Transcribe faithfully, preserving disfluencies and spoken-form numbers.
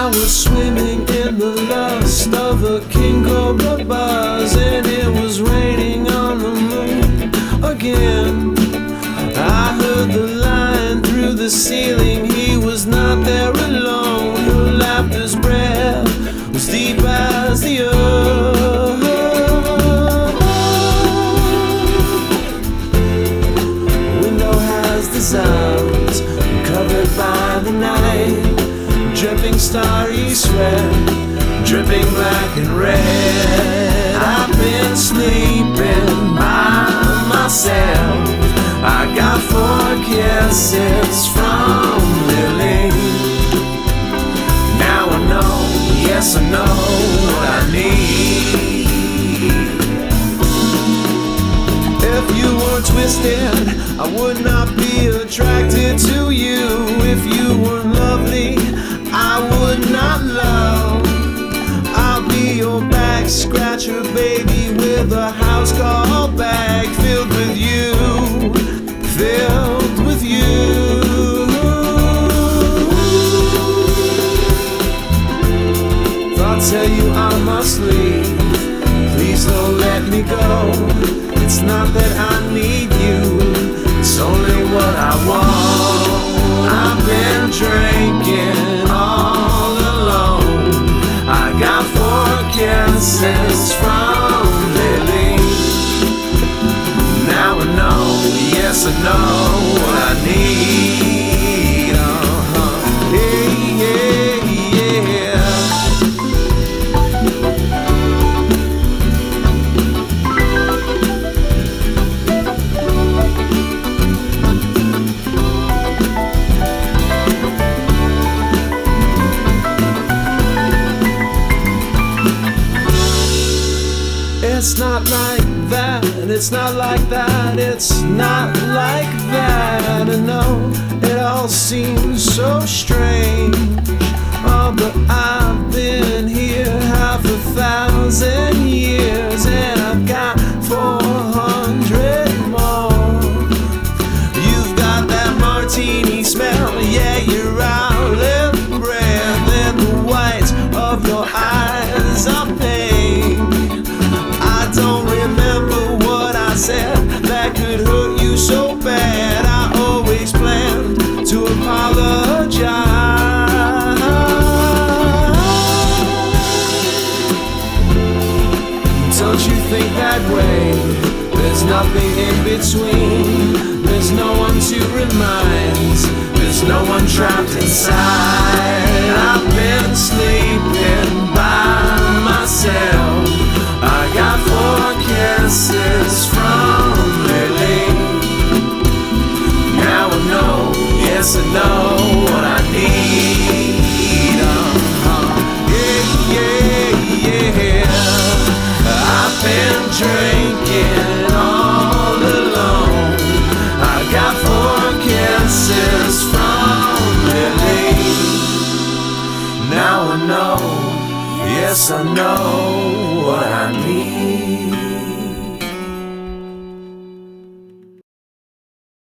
I was swimming in the lust of a king cobra buzz, and it was raining on the moon again. I heard the line through the ceiling, he was not there alone. Her laughter's breath was deep as the earth. Window has the sounds covered by the night, dripping starry sweat, dripping black and red. I've been sleeping by myself. I got four kisses from Lily. Now I know, yes I know what I need. If you were twisted, I would not be attracted to you. If you were lovely, I would not love. I'll be your back scratcher, baby, with a house call bag filled with you, filled with you. I'll tell you I must leave, please don't let me go. It's not that I need you, it's only what I want. I've been drinking all alone. I got four kisses from Lily. Now I know, yes I know what I need. Uh-huh. Hey, yeah, yeah. It's not like that, it's not like that, it's not like that. I know it all seems so strange, oh, but I've been here half a thousand years, and I've got four hundred more. You've got that martini smell, yeah, your olive breath, and the whites of your eyes are pink. I don't remember what I said that could hurt you so bad. I always planned to apologize. Don't you think that way? There's nothing in between. There's no one to remind. There's no one trapped inside. I've been sleeping by myself. I got four kisses from Lily. Now I know, yes I know what I need. Uh-huh. Yeah, yeah, yeah. I've been drinking all alone. I got four kisses from Lily. Now I know, yes I know what I need.